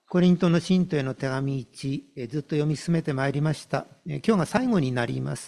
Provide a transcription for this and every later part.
コリントの信徒への手紙1、ずっと読み進めてまいりました。今日が最後になります。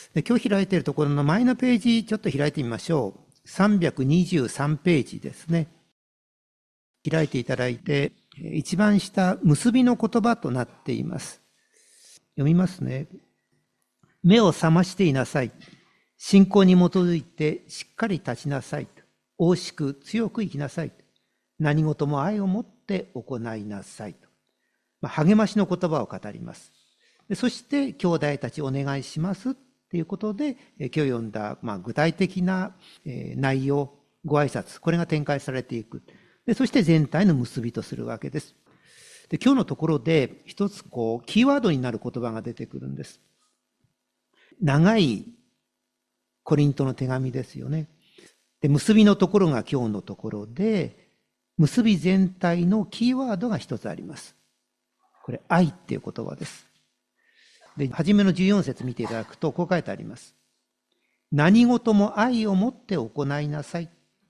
今日開いているところの前のページ、ちょっと開いてみましょう。323ページですね。開いていただいて、一番下、結びの言葉となっています。読みますね。目を覚ましていなさい。信仰に基づいてしっかり立ちなさい。大しく強く生きなさい。何事も愛を持って行いなさいと。励ましの言葉を語ります。そして兄弟たちお願いしますということで、今日読んだ具体的な内容、ご挨拶、これが展開されていく。そして全体の結びとするわけです。今日のところで一つキーワードになる言葉が出てくるんです。長いコリントの手紙ですよね。で、結びのところが今日のところで、結び全体のキーワードが一つあります。これ、愛っていう言葉です。で、初めの14節見ていただくと、こう書いてあります。何事も愛を持って行いなさい。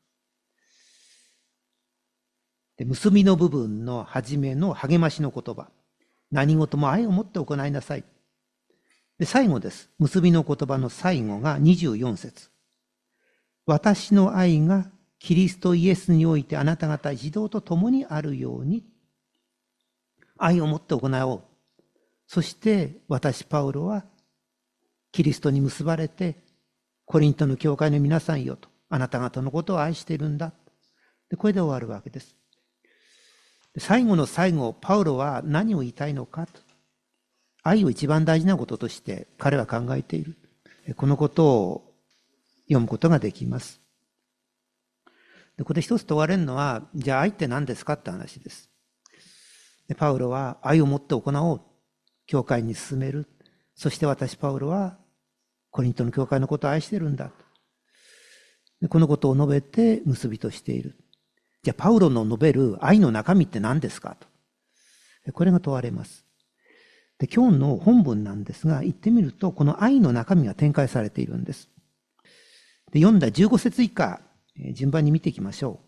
で、結びの部分の初めの励ましの言葉。何事も愛を持って行いなさい。で、最後です。結びの言葉の最後が24節。私の愛がキリストイエスにおいてあなた方一同と共にあるように、愛を持って行おう。そして私パウロはキリストに結ばれて、コリントの教会の皆さんよと、あなた方のことを愛しているんだ。で、これで終わるわけです。最後の最後、パウロは何を言いたいのかと。愛を一番大事なこととして彼は考えている。このことを読むことができます。ここで一つ問われるのは、じゃあ愛って何ですかって話です。パウロは愛を持って行おう。教会に進める。そして私パウロはコリントの教会のことを愛してるんだ。このことを述べて結びとしている。じゃあパウロの述べる愛の中身って何ですかと。これが問われます。で、今日の本文なんですが、言ってみるとこの愛の中身が展開されているんです。で、読んだ15節以下、順番に見ていきましょう。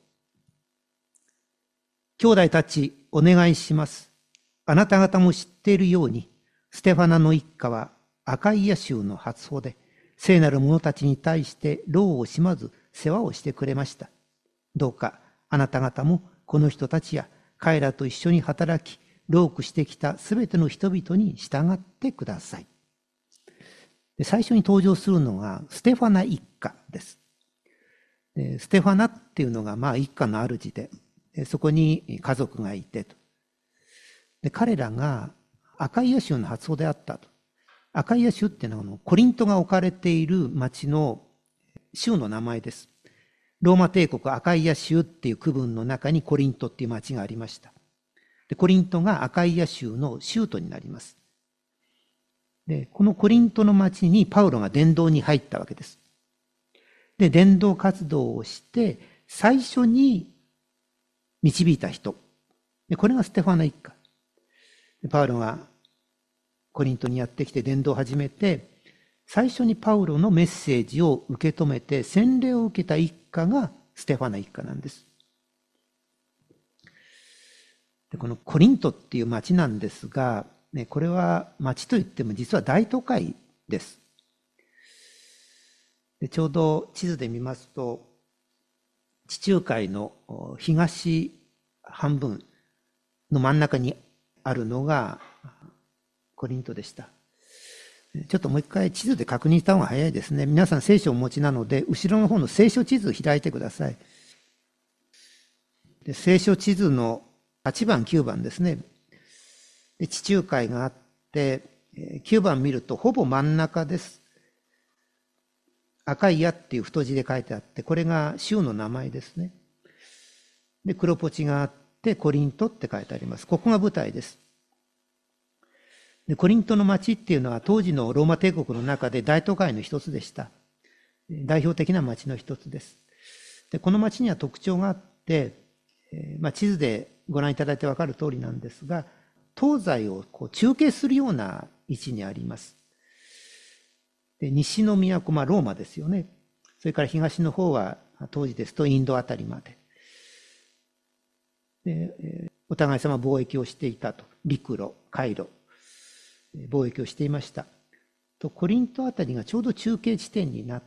兄弟たちお願いします。あなた方も知っているように、ステファナの一家はアカイア州の初歩で、聖なる者たちに対して労を惜しまず世話をしてくれました。どうかあなた方もこの人たちや彼らと一緒に働き、労苦してきたすべての人々に従ってください。で、最初に登場するのがステファナ一家です。で、ステファナっていうのが一家の主で、そこに家族がいてと。で、彼らがアカイア州の初歩であったと。アカイア州っていうのはコリントが置かれている町の州の名前です。ローマ帝国アカイア州っていう区分の中にコリントっていう町がありました。で、コリントがアカイア州の州都になります。で、このコリントの町にパウロが伝道に入ったわけです。で、伝道活動をして、最初に導いた人。で、これがステファナ一家。で、パウロがコリントにやってきて伝道を始めて、最初にパウロのメッセージを受け止めて洗礼を受けた一家がステファナ一家なんです。で、このコリントっていう町なんですが、ね、これは町といっても実は大都会です。で、ちょうど地図で見ますと、地中海の東半分の真ん中にあるのがコリントでした。ちょっともう一回地図で確認した方が早いですね。皆さん聖書をお持ちなので、後ろの方の聖書地図を開いてください。で、聖書地図の8番、9番ですね。で、地中海があって、9番見るとほぼ真ん中です。アカイアっていう太字で書いてあって、これが州の名前ですね。で、黒ポチがあって、コリントって書いてあります。ここが舞台です。で、コリントの町っていうのは当時のローマ帝国の中で大都会の一つでした。代表的な町の一つです。で、この町には特徴があって、地図でご覧いただいてわかる通りなんですが、東西を中継するような位置にあります。で、西の都、ローマですよね。それから東の方は当時ですとインドあたりまで。で、 お互い様貿易をしていたと。陸路、海路、貿易をしていました。とコリントあたりがちょうど中継地点になって、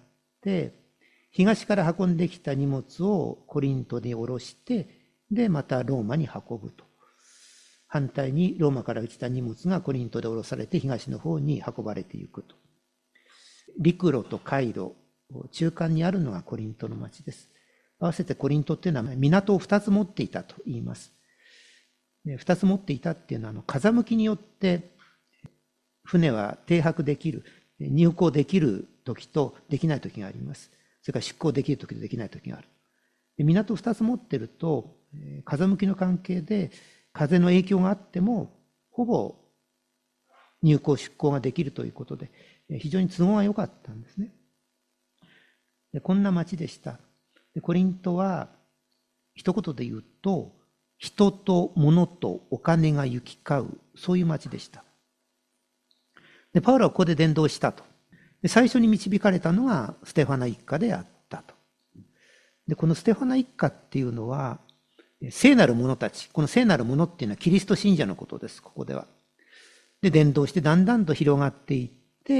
東から運んできた荷物をコリントに下ろして、で、またローマに運ぶと。反対にローマから来た荷物がコリントで下ろされて東の方に運ばれていくと。陸路と海路、中間にあるのがコリントの町です。合わせてコリントっていうのは港を2つ持っていたと言います。2つ持っていたっていうのは風向きによって船は停泊できる、入港できる時とできない時があります。それから出港できる時とできない時がある。港2つ持ってると風向きの関係で風の影響があってもほぼ入港出港ができるということで非常に都合が良かったんですね。こんな町でした。コリントは一言で言うと人と物とお金が行き交う、そういう町でした。でパウロはここで伝道したと。で最初に導かれたのがステファナ一家であったと。でこのステファナ一家っていうのは聖なる者たち、この聖なる者っていうのはキリスト信者のことです、ここでは。で伝道してだんだんと広がっていって、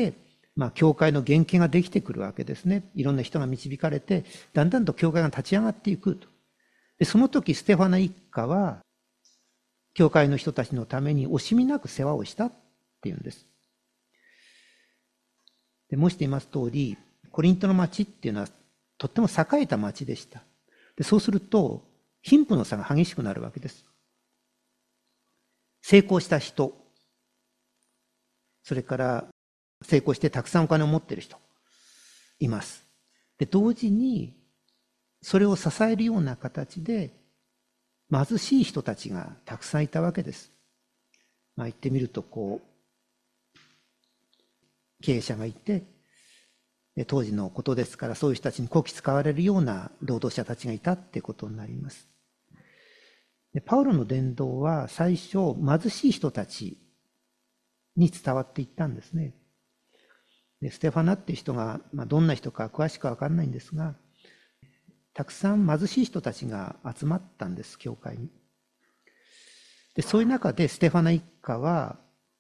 教会の原型ができてくるわけですね。いろんな人が導かれて、だんだんと教会が立ち上がっていくと。でその時ステファナ一家は教会の人たちのために惜しみなく世話をしたっていうんです。で申しています通り、コリントの町っていうのはとっても栄えた町でした。でそうすると貧富の差が激しくなるわけです。成功した人、それから成功してたくさんお金を持っている人います。で同時にそれを支えるような形で貧しい人たちがたくさんいたわけです。言ってみると経営者がいて、当時のことですからそういう人たちにこき使われるような労働者たちがいたってことになります。でパウロの伝道は最初貧しい人たちに伝わっていったんですね。でステファナっていう人が、どんな人か詳しくは分かんないんですが、たくさん貧しい人たちが集まったんです、教会に。でそういう中でステファナ一家は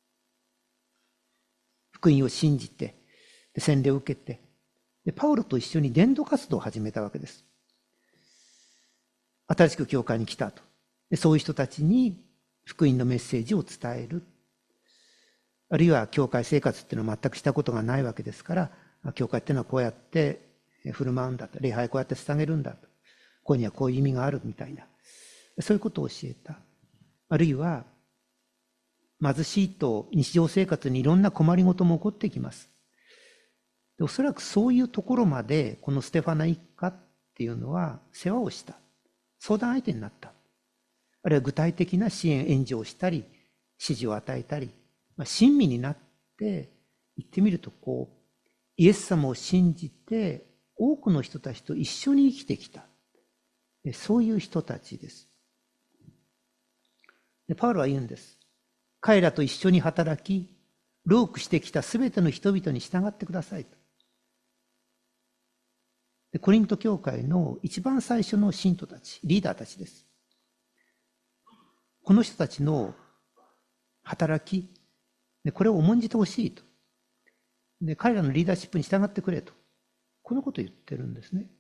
福音を信じて洗礼を受けて、でパウロと一緒に伝道活動を始めたわけです。新しく教会に来たと。でそういう人たちに福音のメッセージを伝える。あるいは教会生活っていうのは全くしたことがないわけですから、教会っていうのはこうやって振る舞うんだと、礼拝こうやって捧げるんだと、ここにはこういう意味があるみたいな、そういうことを教えた。あるいは貧しいと日常生活にいろんな困りごとも起こってきます。でおそらくそういうところまでこのステファナ一家っていうのは世話をした、相談相手になった、あるいは具体的な支援援助をしたり指示を与えたり、親身になって言ってみるとイエス様を信じて多くの人たちと一緒に生きてきた、そういう人たちです。でパウロは言うんです。彼らと一緒に働き労苦してきたすべての人々に従ってくださいと。でコリント教会の一番最初の信徒たち、リーダーたちです。この人たちの働き、でこれを重んじてほしいと。で彼らのリーダーシップに従ってくれと、このことを言ってるんですね。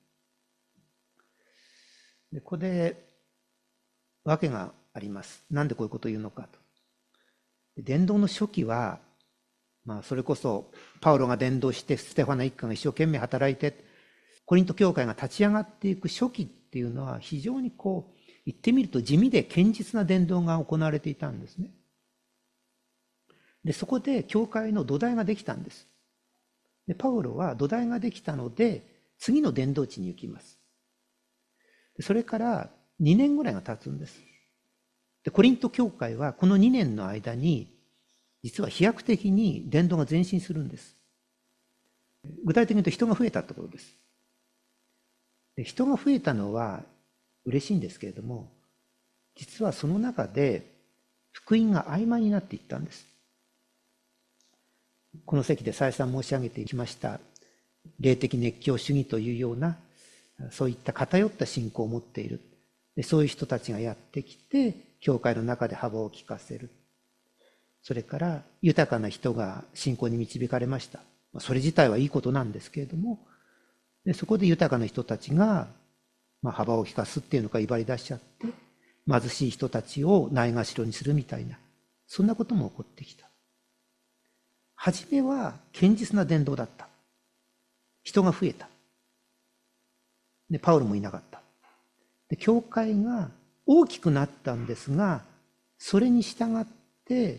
でここで訳があります。なんでこういうことを言うのかと。伝道の初期は、それこそパウロが伝道してステファナ一家が一生懸命働いてコリント教会が立ち上がっていく初期っていうのは非常に言ってみると地味で堅実な伝道が行われていたんですね。でそこで教会の土台ができたんです。でパウロは土台ができたので次の伝道地に行きます。それから2年ぐらいが経つんです。でコリント教会はこの2年の間に実は飛躍的に伝道が前進するんです。具体的に言うと人が増えたところです。で人が増えたのは嬉しいんですけれども、実はその中で福音が曖昧になっていったんです。この席で再三申し上げてきました霊的熱狂主義というようなそういった偏った信仰を持っている、そういう人たちがやってきて教会の中で幅を利かせる。それから豊かな人が信仰に導かれました。それ自体はいいことなんですけれども、でそこで豊かな人たちが、幅を利かすっていうのか威張り出しちゃって、貧しい人たちをないがしろにするみたいな、そんなことも起こってきた。初めは堅実な伝道だった。人が増えた。で、パウロもいなかった。で、教会が大きくなったんですが、それに従って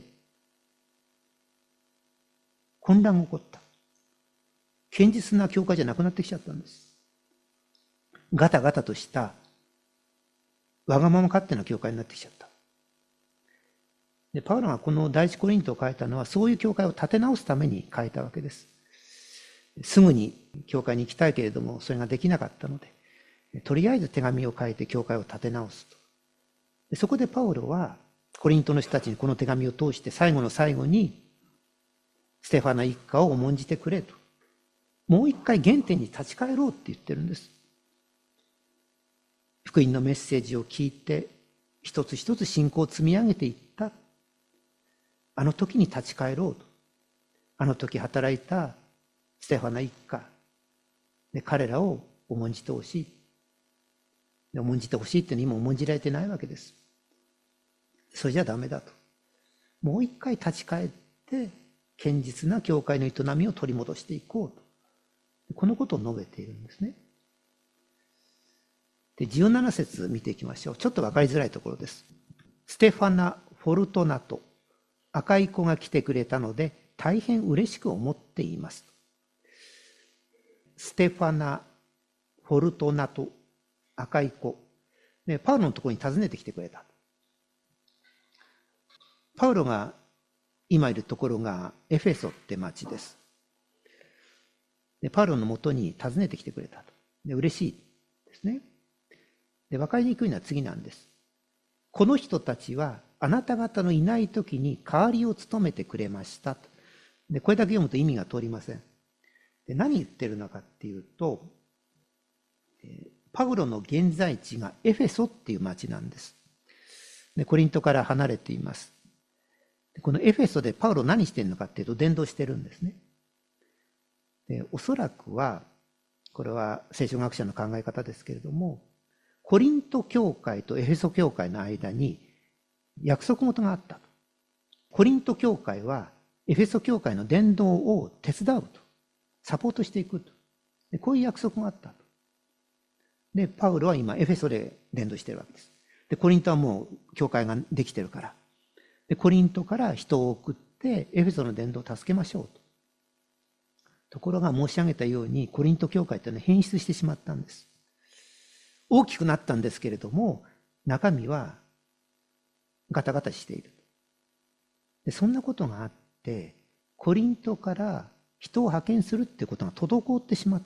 混乱が起こった。堅実な教会じゃなくなってきちゃったんです。ガタガタとしたわがまま勝手な教会になってきちゃった。で、パウロがこの第一コリントを書いたのは、そういう教会を立て直すために書いたわけです。すぐに教会に行きたいけれども、それができなかったので、とりあえず手紙を書いて教会を立て直すと。でそこでパウロは、コリントの人たちにこの手紙を通して最後の最後に、ステファナ一家を重んじてくれと。もう一回原点に立ち返ろうって言ってるんです。福音のメッセージを聞いて、一つ一つ信仰を積み上げていった。あの時に立ち返ろうと。あの時働いたステファナ一家。で彼らを重んじてほしい。で重んじてほしいっていうのは今重んじられてないわけです。それじゃダメだと。もう一回立ち返って、堅実な教会の営みを取り戻していこうと。このことを述べているんですね。で、17節見ていきましょう。ちょっと分かりづらいところです。ステファナ・フォルトナト、赤い子が来てくれたので、大変嬉しく思っています。ステファナ・フォルトナト、赤い子。で、パウロのところに訪ねてきてくれた。パウロが今いるところがエフェソって町です。で、パウロのもとに訪ねてきてくれたと。で、嬉しいですね。で、分かりにくいのは次なんです。この人たちはあなた方のいない時に代わりを務めてくれましたと。で、これだけ読むと意味が通りません。で、何言ってるのかっていうと、パウロの現在地がエフェソっていう町なんです。で、コリントから離れています。でこのエフェソでパウロ何してるのかっていうと伝道してるんですね。で、おそらくは、これは聖書学者の考え方ですけれども、コリント教会とエフェソ教会の間に約束事があったと。コリント教会はエフェソ教会の伝道を手伝うと。サポートしていくと。でこういう約束があったと。で、パウロは今エフェソで伝道しているわけです。で、コリントはもう教会ができてるから。で、コリントから人を送ってエフェソの伝道を助けましょうと。ところが申し上げたようにコリント教会というのは変質してしまったんです。大きくなったんですけれども、中身はガタガタしている。でそんなことがあって、コリントから人を派遣するっていうことが滞ってしまった。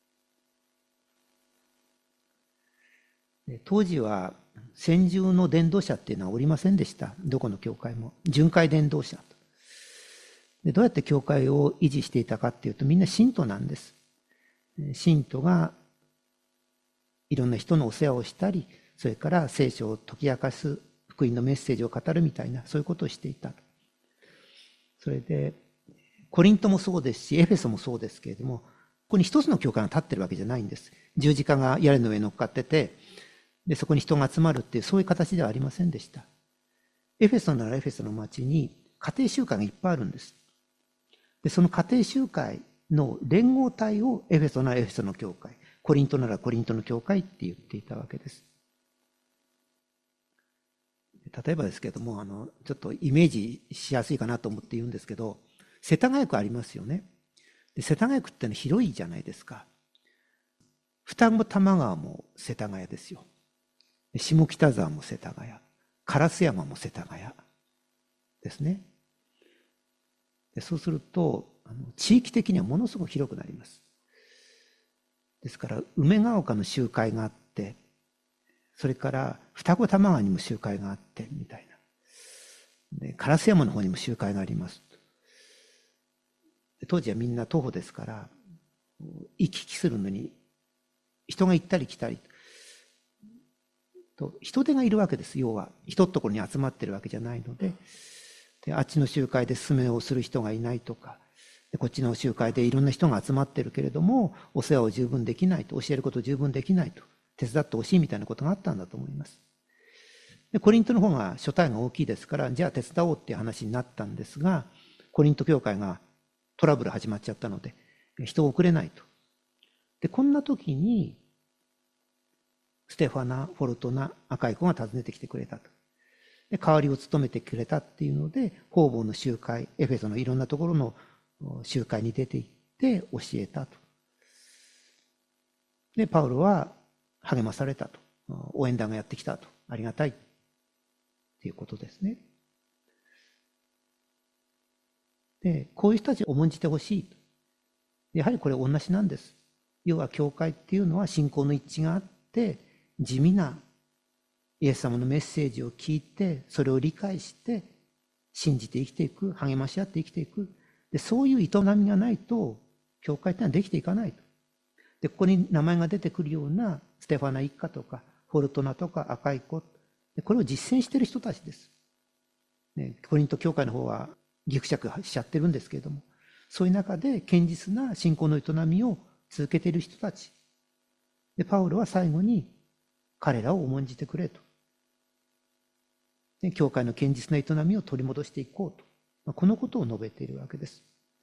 で当時は専従の伝道者っていうのはおりませんでした。どこの教会も。巡回伝道者と。でどうやって教会を維持していたかっていうと、みんな信徒なんです。信徒がいろんな人のお世話をしたり、それから聖書を解き明かす福音のメッセージを語るみたいな、そういうことをしていた。それで、コリントもそうですし、エフェソもそうですけれども、ここに一つの教会が立ってるわけじゃないんです。十字架が屋根の上に乗っかってて、でそこに人が集まるっていう、そういう形ではありませんでした。エフェソならエフェソの町に家庭集会がいっぱいあるんです。でその家庭集会の連合体をエフェソならエフェソの教会、コリントならコリントの教会って言っていたわけです。例えばですけども、ちょっとイメージしやすいかなと思って言うんですけど、世田谷区ありますよね。で世田谷区ってのは広いじゃないですか。二子玉川も世田谷ですよ。下北沢も世田谷、烏山も世田谷ですね。でそうすると地域的にはものすごく広くなります。ですから梅ヶ丘の集会があって、それから二子玉川にも集会があってみたいな。で烏山の方にも集会があります。当時はみんな徒歩ですから、行き来するのに人が行ったり来たり。 人手がいるわけです。要は一ところに集まってるわけじゃないので、あっちの集会で勧めをする人がいないとか、こっちの集会でいろんな人が集まってるけれども、お世話を十分できないと、教えることを十分できないと、手伝ってほしいみたいなことがあったんだと思います。でコリントの方が所帯が大きいですから、じゃあ手伝おうっていう話になったんですが、コリント教会がトラブル始まっちゃったので、人を送れないと。で、こんな時に、ステファナ、フォルトナ、赤い子が訪ねてきてくれたと。で、代わりを務めてくれたっていうので、方々の集会、エフェソのいろんなところの集会に出て行って教えたと。で、パウロは励まされたと。応援団がやってきたと。ありがたい。っていうことですね。で、こういう人たちを重んじてほしいと。やはりこれ同じなんです。要は教会っていうのは信仰の一致があって、地味なイエス様のメッセージを聞いて、それを理解して、信じて生きていく、励まし合って生きていく。で、そういう営みがないと、教会ってのはできていかないと。で、ここに名前が出てくるような、ステファナ一家とか、フォルトナとか赤い子、これを実践している人たちです。ね、コリント教会の方はぎくしゃくしちゃってるんですけれども、そういう中で堅実な信仰の営みを続けている人たち。で、パウロは最後に彼らを重んじてくれと。で、教会の堅実な営みを取り戻していこうと。このことを述べているわけです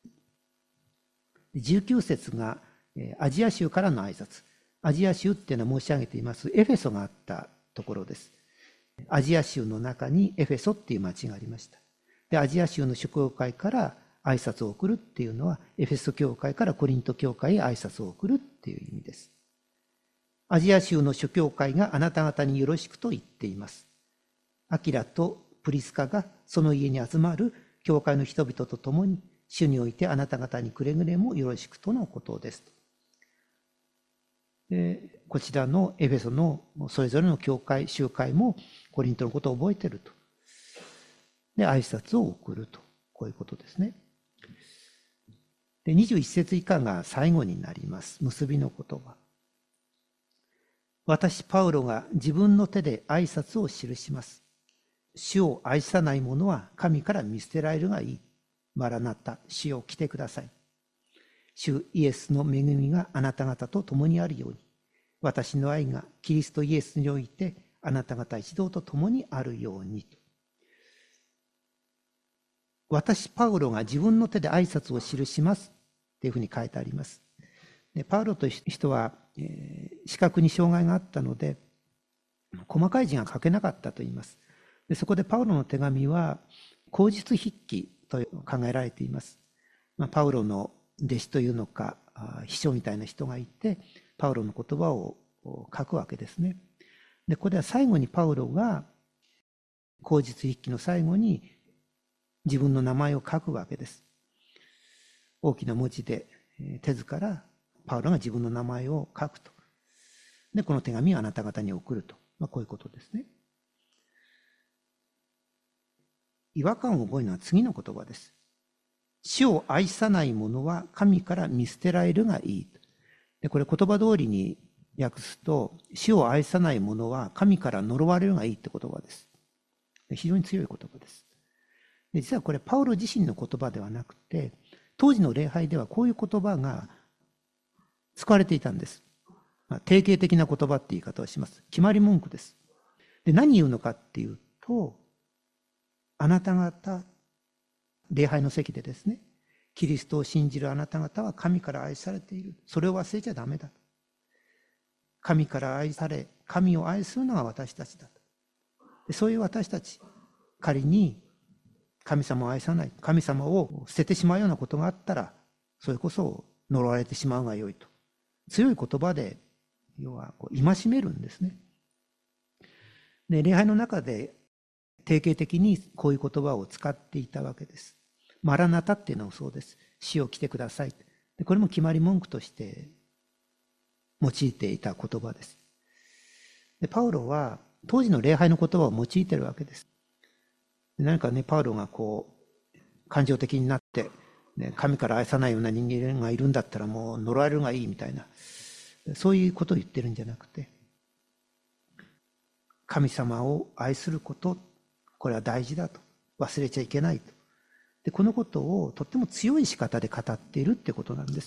。19節がアジア州からの挨拶。アジア州っていうのは申し上げていますエフェソがあったところです。アジア州の中にエフェソっていう町がありました。で、アジア州の諸教会から挨拶を送るっていうのは、エフェソ教会からコリント教会へ挨拶を送るっていう意味です。アジア州の諸教会があなた方によろしくと言っています。アキラとプリスカがその家に集まる教会の人々と共に、主においてあなた方にくれぐれもよろしくとのことです。で、こちらのエフェソのそれぞれの教会、集会もコリントのことを覚えていると。で、挨拶を送ると。こういうことですね。で、21節以下が最後になります。結びの言葉。私、パウロが自分の手で挨拶を記します。主を愛さない者は神から見捨てられるがいい。マラナタ、主よ来てください。主イエスの恵みがあなた方と共にあるように、私の愛がキリストイエスにおいてあなた方一同と共にあるようにと。私、パウロが自分の手で挨拶を記しますっていうふうに書いてあります。でパウロという人は、視覚に障害があったので、細かい字が書けなかったと言います。でそこでパウロの手紙は、口述筆記と考えられています。パウロの弟子というのか、秘書みたいな人がいて、パウロの言葉を書くわけですね。でここでは最後にパウロが、口述筆記の最後に自分の名前を書くわけです。大きな文字で手図からパウロが自分の名前を書くと。で、この手紙をあなた方に送ると。こういうことですね。違和感を覚えるのは次の言葉です。主を愛さない者は神から見捨てられるがいい。で、これ言葉通りに訳すと、主を愛さない者は神から呪われるがいいって言葉です。非常に強い言葉です。で実はこれパウロ自身の言葉ではなくて、当時の礼拝ではこういう言葉が使われていたんです。定型的な言葉って言い方をします。決まり文句です。で、何言うのかっていうと、あなた方、礼拝の席でですね、キリストを信じるあなた方は神から愛されている。それを忘れちゃダメだ。神から愛され、神を愛するのが私たちだ。でそういう私たち、仮に神様を愛さない、神様を捨ててしまうようなことがあったら、それこそ呪われてしまうがよいと。強い言葉で、要は戒めるんですね。で、礼拝の中で定型的にこういう言葉を使っていたわけです。マラナタっていうのもそうです。主を来てください。でこれも決まり文句として用いていた言葉です。でパウロは当時の礼拝の言葉を用いているわけです。で何かね、パウロが感情的になって、ね、神から愛さないような人間がいるんだったらもう呪われるがいいみたいな、そういうことを言ってるんじゃなくて、 神様を愛すること、これは大事だと。忘れちゃいけないと。で、このことをとっても強い仕方で語っているってことなんです。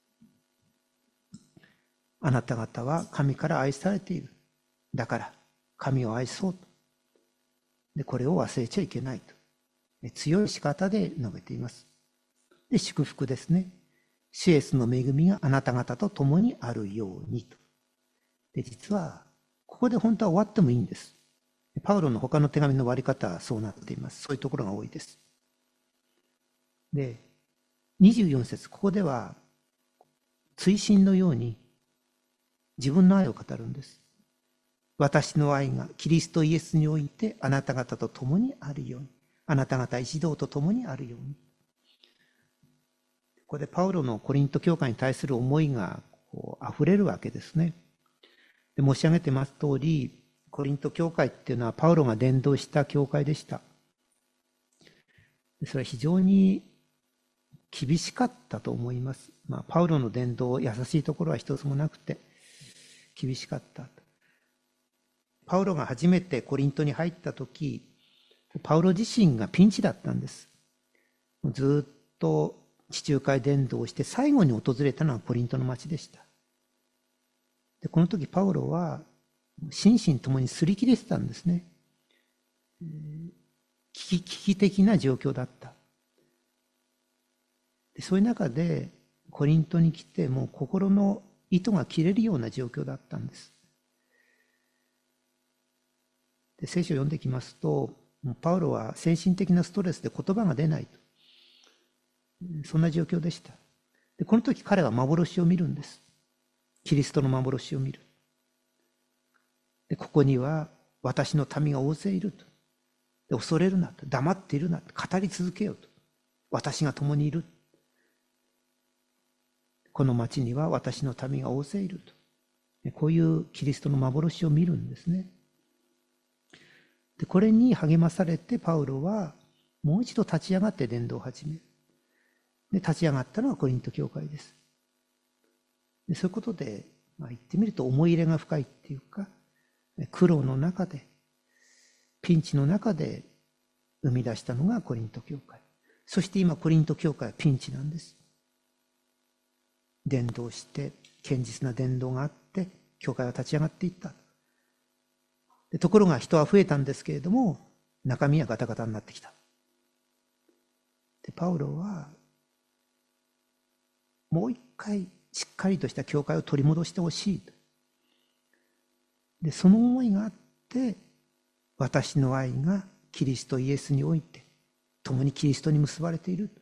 あなた方は神から愛されている。だから神を愛そうと。で、これを忘れちゃいけないと。強い仕方で述べています。で、祝福ですね。主イエスの恵みがあなた方と共にあるようにと。で、実は、ここで本当は終わってもいいんです。パウロの他の手紙の終わり方はそうなっています。そういうところが多いです。で、24節、ここでは、追伸のように自分の愛を語るんです。私の愛がキリストイエスにおいてあなた方と共にあるように。あなた方一同と共にあるように。ここでパウロのコリント教会に対する思いが溢れるわけですね。で、申し上げてます通り、コリント教会っていうのはパウロが伝道した教会でした。それは非常に厳しかったと思います。パウロの伝道、優しいところは一つもなくて、厳しかった。パウロが初めてコリントに入った時、パウロ自身がピンチだったんです。ずっと地中海伝道をして最後に訪れたのはコリントの町でした。で、この時パウロは心身ともに擦り切れてたんですね。危機的な状況だった。で、そういう中でコリントに来てもう心の糸が切れるような状況だったんです。で、聖書を読んできますと、パウロは精神的なストレスで言葉が出ないと。そんな状況でした。で、この時彼は幻を見るんです。キリストの幻を見る。で、ここには私の民が大勢いると。で、恐れるなと。黙っているなと。語り続けようと。私が共にいる。この町には私の民が大勢いると。こういうキリストの幻を見るんですね。で、これに励まされてパウロはもう一度立ち上がって伝道を始める。で、立ち上がったのはコリント教会です。で、そういうことで、言ってみると思い入れが深いっていうか、苦労の中で、ピンチの中で生み出したのがコリント教会。そして今コリント教会はピンチなんです。伝道して、堅実な伝道があって、教会は立ち上がっていった。で、ところが人は増えたんですけれども、中身はガタガタになってきた。で、パウロは、もう一回しっかりとした教会を取り戻してほしいと。で、その思いがあって、私の愛がキリストイエスにおいて、共にキリストに結ばれている。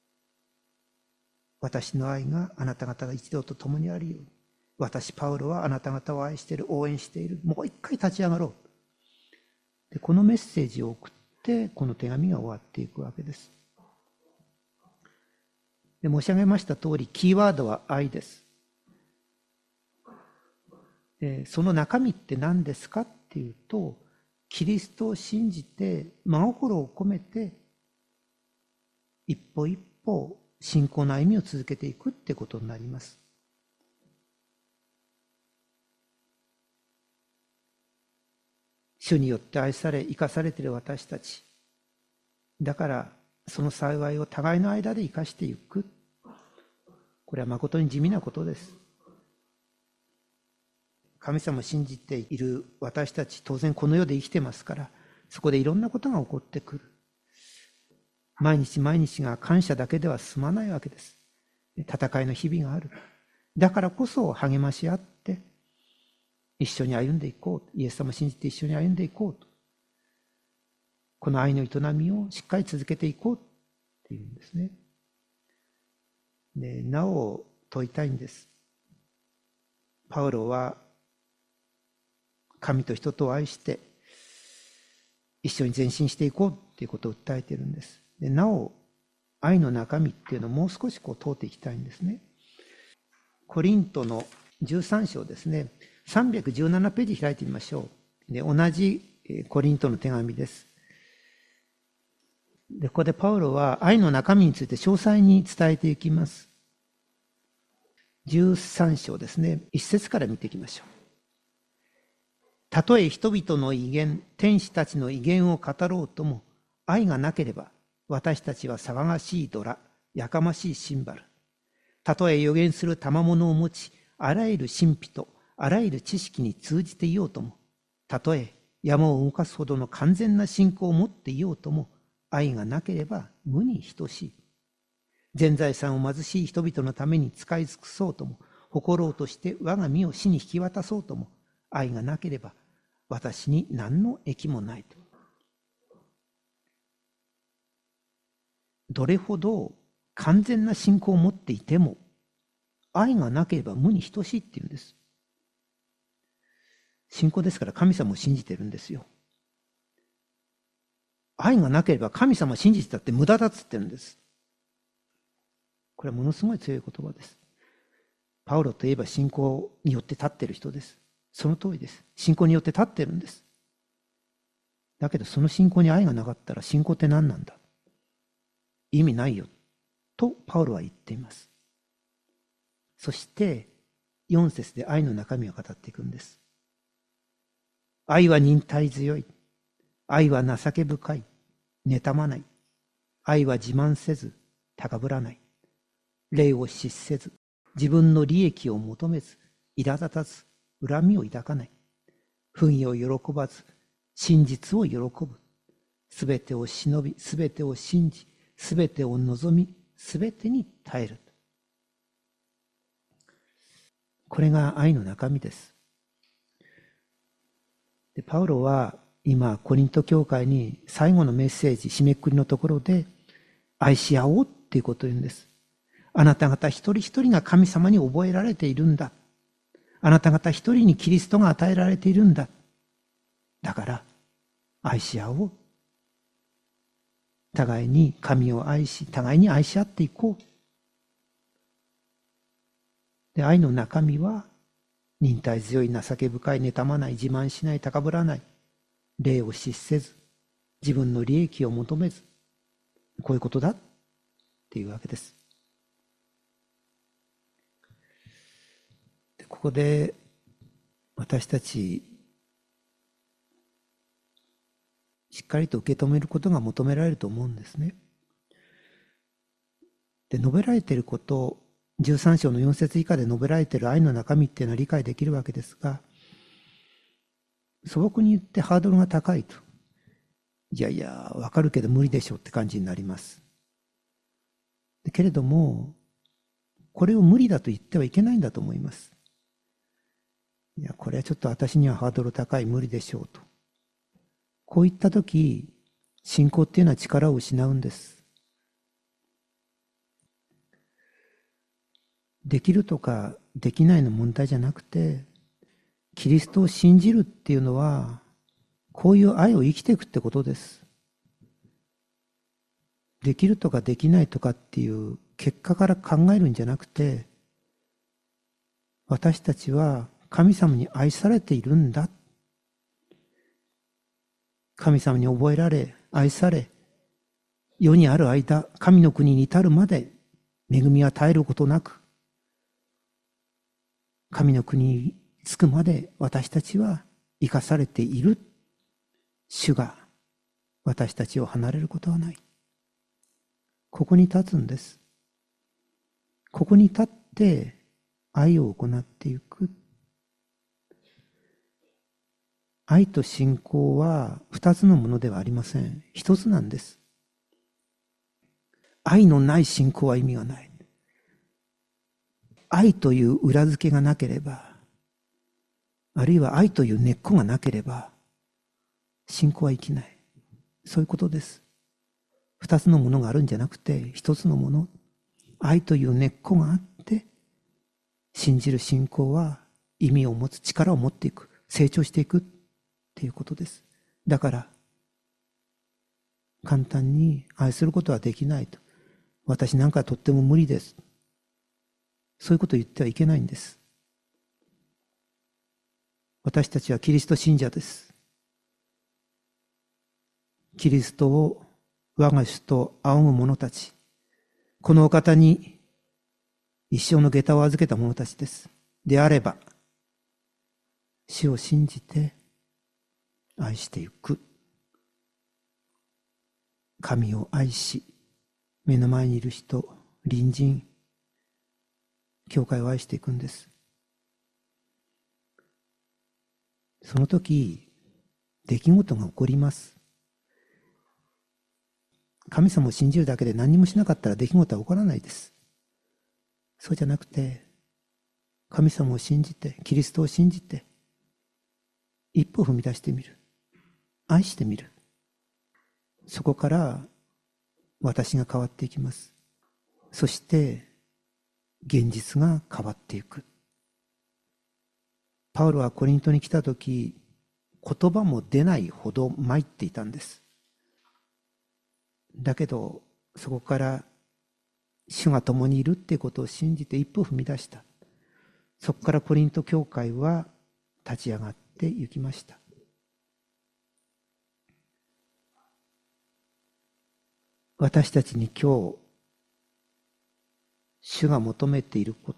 私の愛があなた方が一同と共にあるように。私、パウロはあなた方を愛している、応援している。もう一回立ち上がろう。で、このメッセージを送って、この手紙が終わっていくわけです。で、申し上げました通り、キーワードは愛です。で、その中身って何ですかっていうと、キリストを信じて、真心を込めて、一歩一歩信仰の歩みを続けていくってことになります。主によって愛され、生かされている私たち。だから、その幸いを互いの間で生かしていく。これは誠に地味なことです。神様を信じている私たち、当然この世で生きてますから、そこでいろんなことが起こってくる。毎日毎日が感謝だけでは済まないわけです。戦いの日々がある。だからこそ励まし合って、一緒に歩んでいこう。イエス様を信じて一緒に歩んでいこうと。この愛の営みをしっかり続けていこうっていうんですね。で、なお問いたいんです。パウロは神と人とを愛して一緒に前進していこうっていうことを訴えているんです。で、なお愛の中身っていうのをもう少し通っていきたいんですね。コリントの13章ですね。317ページ開いてみましょう。で、同じコリントの手紙です。で、ここでパウロは愛の中身について詳細に伝えていきます。13章ですね。1節から見ていきましょう。 たとえ人々の威厳、天使たちの威厳を語ろうとも、愛がなければ、私たちは騒がしいドラ、やかましいシンバル。たとえ預言する賜物を持ち、あらゆる神秘とあらゆる知識に通じていようとも、たとえ山を動かすほどの完全な信仰を持っていようとも、愛がなければ無に等しい。全財産を貧しい人々のために使い尽くそうとも、誇ろうとして我が身を死に引き渡そうとも、愛がなければ私に何の益もないと。どれほど完全な信仰を持っていても、愛がなければ無に等しいっていうんです。信仰ですから神様を信じてるんですよ。愛がなければ神様を信じてたって無駄だっつってるんです。これはものすごい強い言葉です。パウロといえば信仰によって立っている人です。その通りです。信仰によって立ってるんです。だけどその信仰に愛がなかったら信仰って何なんだ？意味ないよ。とパウロは言っています。そして4節で愛の中身を語っていくんです。愛は忍耐強い。愛は情け深い。妬まない。愛は自慢せず、高ぶらない。礼を失せず、自分の利益を求めず、苛立たず、恨みを抱かない。不義を喜ばず、真実を喜ぶ。すべてを忍び、すべてを信じ、すべてを望み、すべてに耐える。これが愛の中身です。でパウロは今コリント教会に最後のメッセージ締めくくりのところで愛し合おうっていうことを言うんです。あなた方一人一人が神様に覚えられているんだ。あなた方一人にキリストが与えられているんだ。だから愛し合おう。互いに神を愛し、互いに愛し合っていこう。で愛の中身は忍耐強い、情け深い、妬まない、自慢しない、高ぶらない、礼を失せず、自分の利益を求めず、こういうことだっていうわけです。でここで私たちしっかりと受け止めることが求められると思うんですね。で述べられていること、13章の4節以下で述べられている愛の中身っていうのは理解できるわけですが、素朴に言ってハードルが高いと。いやいや、わかるけど無理でしょって感じになります。けれども、これを無理だと言ってはいけないんだと思います。いや、これはちょっと私にはハードル高い、無理でしょうと。こういったとき、信仰っていうのは力を失うんです。できるとかできないの問題じゃなくて、キリストを信じるっていうのは、こういう愛を生きていくってことです。できるとかできないとかっていう結果から考えるんじゃなくて、私たちは神様に愛されているんだ。神様に覚えられ、愛され、世にある間、神の国に至るまで恵みは絶えることなく、神の国に着くまで私たちは生かされている。主が私たちを離れることはない。ここに立つんです。ここに立って愛を行っていく。愛と信仰は二つのものではありません。一つなんです。愛のない信仰は意味がない。愛という裏付けがなければ、あるいは愛という根っこがなければ、信仰は生きない。そういうことです。二つのものがあるんじゃなくて、一つのもの。愛という根っこがあって、信じる信仰は意味を持つ、力を持っていく、成長していくっていうことです。だから、簡単に愛することはできないと。私なんかとっても無理です。そういうことを言ってはいけないんです。私たちはキリスト信者です。キリストを我が主と仰ぐ者たち、このお方に一生の下駄を預けた者たちです。であれば、主を信じて愛していく。神を愛し、目の前にいる人、隣人、教会を愛していくんです。その時、出来事が起こります。神様を信じるだけで何もしなかったら出来事は起こらないです。そうじゃなくて、神様を信じて、キリストを信じて、一歩踏み出してみる。愛してみる。そこから私が変わっていきます。そして現実が変わっていく。パウロはコリントに来た時、言葉も出ないほど参っていたんです。だけどそこから主が共にいるっていうことを信じて一歩踏み出した。そこからコリント教会は立ち上がっていきました。私たちに今日主が求めていること、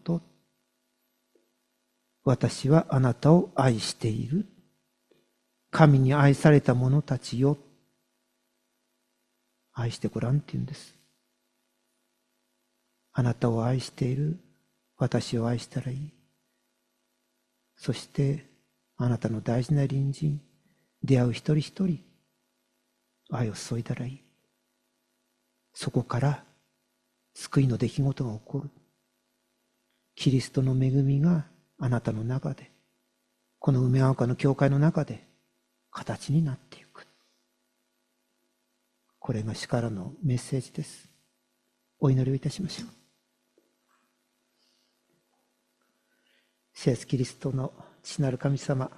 私はあなたを愛している。神に愛された者たちよ、愛してごらんって言うんです。あなたを愛している。私を愛したらいい。そしてあなたの大事な隣人、出会う一人一人愛を注いだらいい。そこから救いの出来事が起こる。キリストの恵みがあなたの中で、この梅丘の教会の中で形になっていく。これが主からのメッセージです。お祈りをいたしましょう。主イエスキリストの父なる神様、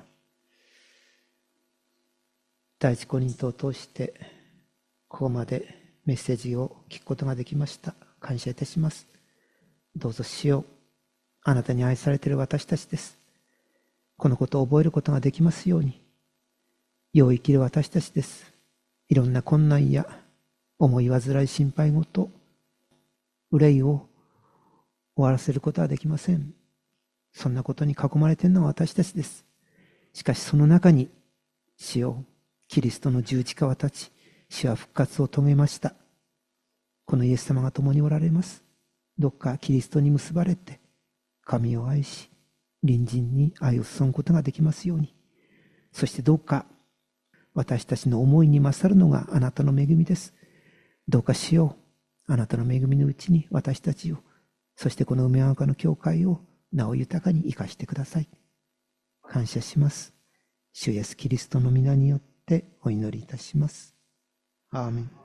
第一コリントを通してここまでメッセージを聞くことができました。感謝いたします。どうぞ主よ、あなたに愛されている私たちです。このことを覚えることができますように、世を生きる私たちです。いろんな困難や思い煩い、心配事、憂いを終わらせることはできません。そんなことに囲まれているのは私たちです。しかしその中に、主よ、キリストの十字架は立ち、主は復活を遂げました。このイエス様が共におられます。どっかキリストに結ばれて、神を愛し、隣人に愛を注ぐことができますように。そしてどうか、私たちの思いに勝るのがあなたの恵みです。どうか主よ、あなたの恵みのうちに私たちを、そしてこの梅丘の教会をなお豊かに生かしてください。感謝します。主イエスキリストの皆によってお祈りいたします。アーメン。